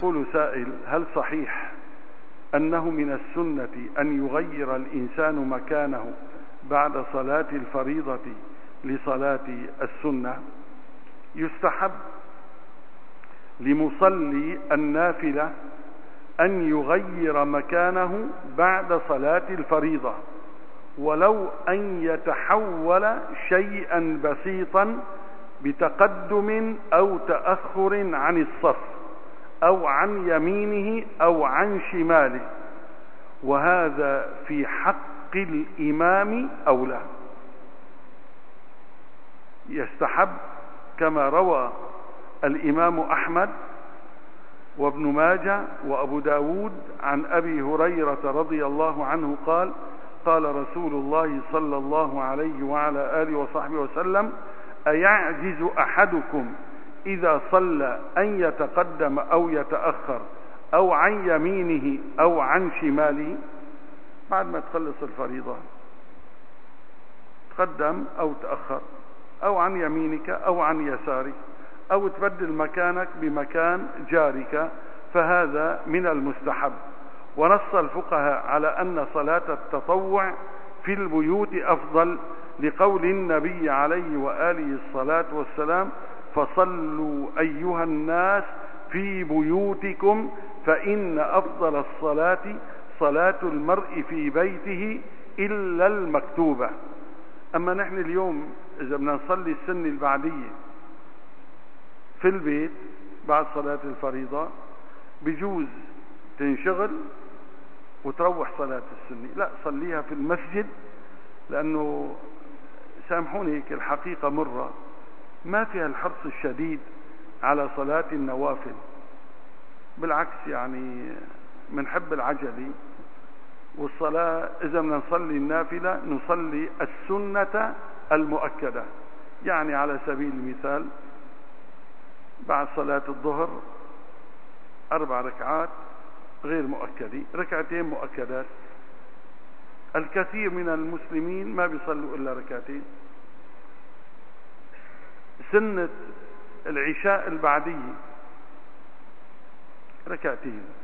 يقول سائل: هل صحيح أنه من السنة أن يغير الإنسان مكانه بعد صلاة الفريضة لصلاة السنة؟ يستحب لمصلي النافلة أن يغير مكانه بعد صلاة الفريضة، ولو أن يتحول شيئا بسيطا بتقدم أو تأخر عن الصف أو عن يمينه أو عن شماله، وهذا في حق الإمام أولى. يستحب كما روى الإمام أحمد وابن ماجه وأبو داود عن أبي هريرة رضي الله عنه قال: قال رسول الله صلى الله عليه وعلى آله وصحبه وسلم: أيعجز أحدكم إذا صلى أن يتقدم أو يتأخر أو عن يمينه أو عن شماله؟ بعد ما تخلص الفريضة تقدم أو تأخر، أو عن يمينك أو عن يسارك، أو تبدل مكانك بمكان جارك، فهذا من المستحب. ونص الفقهاء على أن صلاة التطوع في البيوت أفضل، لقول النبي عليه وآله الصلاة والسلام: فصلوا أيها الناس في بيوتكم فإن أفضل الصلاة صلاة المرء في بيته إلا المكتوبة. أما نحن اليوم إذا بدنا نصلي السنة البعدية في البيت بعد صلاة الفريضة، بجوز تنشغل وتروح صلاة السنة، لا، صليها في المسجد، لأنه سامحوني هيك الحقيقة مرة ما فيها الحرص الشديد على صلاة النوافل. بالعكس، يعني منحب العجلي، والصلاة إذا بدنا نصلي النافلة نصلي السنة المؤكدة. يعني على سبيل المثال بعد صلاة الظهر 4 ركعات غير مؤكدة، 2 ركعات مؤكدات. الكثير من المسلمين ما بيصلوا إلا 2 ركعات. سنة العشاء البعدية 2 ركعات،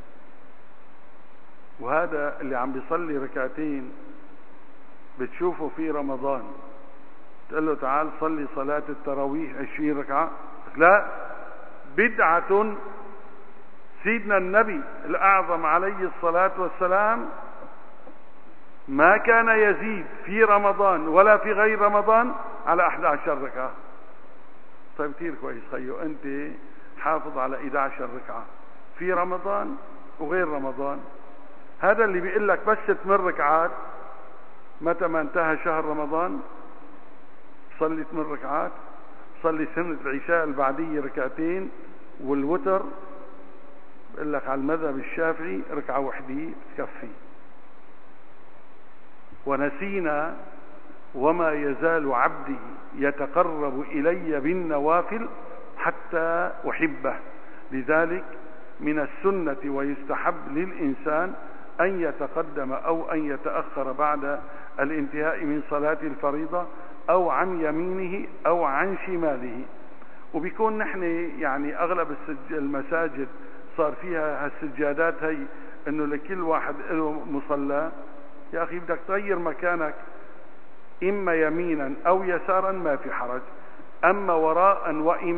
وهذا اللي عم بيصلي 2 ركعات بتشوفه في رمضان تقول له: تعال صلي صلاة التراويح 20 ركعة. لا، بدعة. سيدنا النبي الأعظم عليه الصلاة والسلام ما كان يزيد في رمضان ولا في غير رمضان على 11 ركعة. طيب كتير كويس خيو، أنت حافظ على 11 ركعة في رمضان وغير رمضان. هذا اللي بيقول لك بس 8 ركعات، متى ما انتهى شهر رمضان صلي 8 ركعات. صلي سنة العشاء البعدية 2 ركعتين، والوتر بقول لك على المذهب الشافعي 1 ركعة تكفي. ونسينا: وما يزال عبدي يتقرب إلي بالنوافل حتى أحبه. لذلك من السنة ويستحب للإنسان أن يتقدم أو أن يتأخر بعد الانتهاء من صلاة الفريضة، أو عن يمينه أو عن شماله. وبيكون نحن يعني أغلب المساجد صار فيها هالسجادات هي، إنه لكل واحد له مصلى. يا أخي بدك تغير مكانك إما يمينا أو يسارا ما في حرج، أما وراء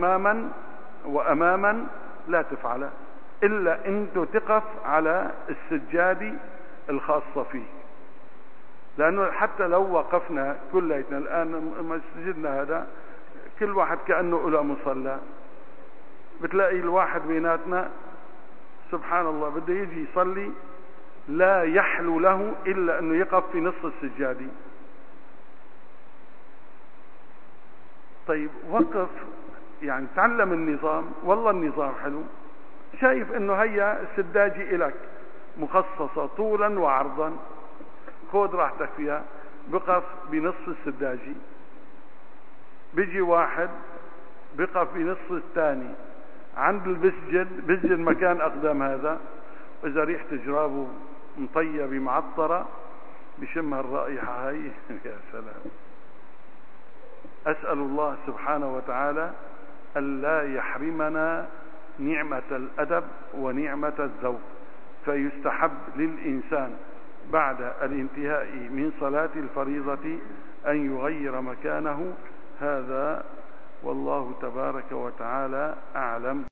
وأماما لا تفعله، إلا أنت تقف على السجادة الخاصة فيه. لأنه حتى لو وقفنا كليتنا الآن مسجدنا هذا كل واحد كأنه له مصلى، بتلاقي الواحد بيناتنا سبحان الله بده يجي يصلي لا يحلو له إلا أنه يقف في نصف السجادة. طيب وقف، يعني تعلم النظام، والله النظام حلو. شايف انه هيا السداجة إلك مخصصة طولا وعرضا، خذ راحتك فيها، بقف بنصف السداجة. بيجي واحد بقف بنصف الثاني عند بسجد مكان أقدام هذا، إذا ريحة جرابه مطيبة معطرة بشم هالرائحة هاي يا سلام. أسأل الله سبحانه وتعالى ألا يحرمنا نعمة الأدب ونعمة الذوق، فيستحب للإنسان بعد الانتهاء من صلاة الفريضة أن يغير مكانه. هذا والله تبارك وتعالى أعلم.